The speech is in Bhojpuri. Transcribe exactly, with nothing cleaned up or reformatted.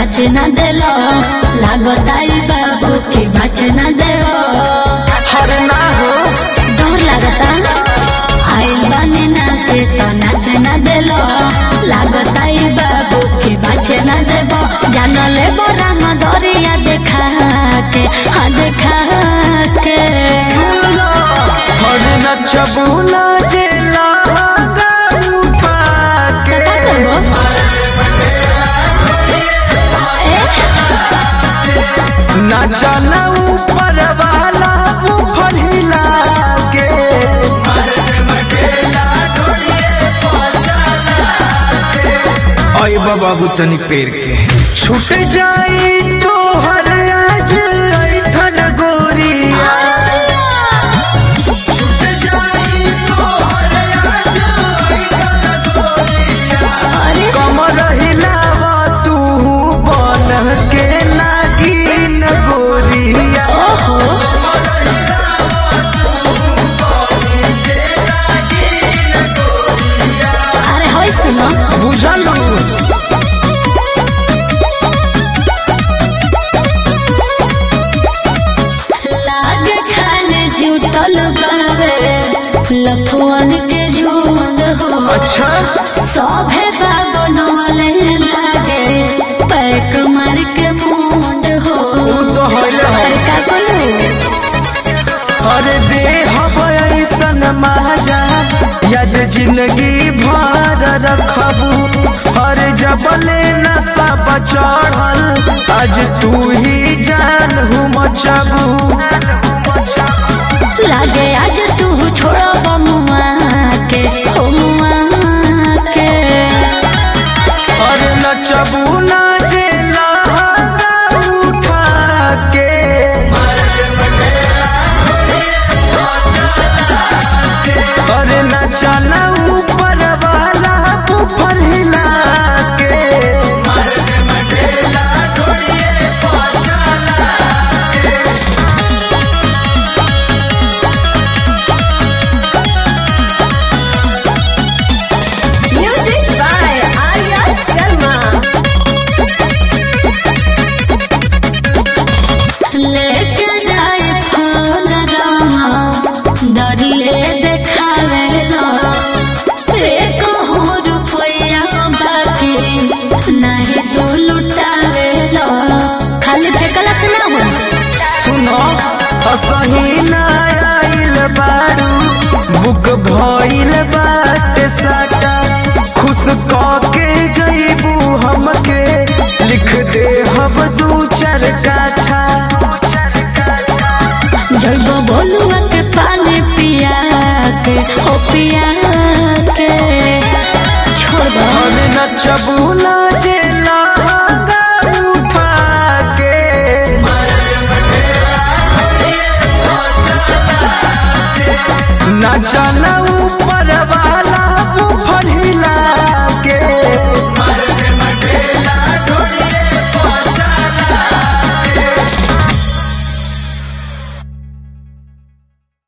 नाच न देलो लागताई बाबू की बाच न देओ हर ना हो डर लगता आइल बानी नाचे तो नाच न देलो लागताई बाबू की बाच न देबो जान लेबो राम दरिया देखा के हाँ देखा के हर नचबू ना जेला उठा के नाचा ना ऊपर वाला ऊपर हिला के आई बाबू तनी पेड़ के छूट जाई तो हर आज ऐठन गोरिया कमर हिलावा तू बन के नागिन गोरिया अरे होई सुनो बुझलू लागे खाले जुटल बावे लखुअन के झुंड हो अच्छा सभे बाबू नले लागे पैक मार के मुंड हो तू तो हइले हो अरे का बोलू अरे देह ऐसन महाजा याद जिंदगी भर रखबू अरे जबले नशा बचड़ल आज तू ही जान हूँ मचबू लागे आज तू छोड़ब मुआ के ओ मुआ के अरे नचबू ना जेला उठा के अरे नचना ऊपर वाला ऊपर हिला के Music by Arya Sharma. लेके जाए फोन रामा दरिए देखावे लो एक हो रुपया बाकी नहीं तो लुटावे लो खाली फेकला से ना हो सुनो असही ना आइल बारू बुक भइल बाटे साटा खुश के जइबू हमके लिख दे हम दू चार काठा जइबो बोलुआ के पानी पिया के ओ पिया के छोड़ दो अरे नचबू ना जेला उठा के नचना ऊपर